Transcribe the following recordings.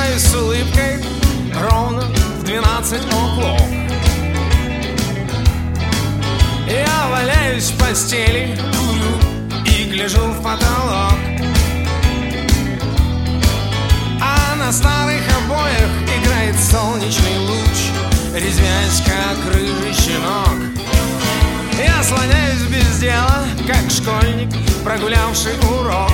просыпаюсь с улыбкой ровно в 12 o'clock. Я валяюсь в постели, курю и гляжу в потолок. А на старых обоях играет солнечный луч, резвясь, как рыжий щенок. Я слоняюсь без дела, как школьник, прогулявший урок.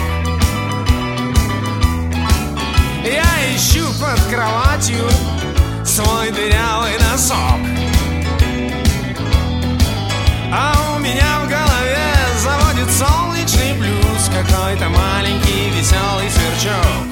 Я ищу под кроватью свой дырявый носок. А у меня в голове заводит солнечный блюз какой-то маленький веселый сверчок.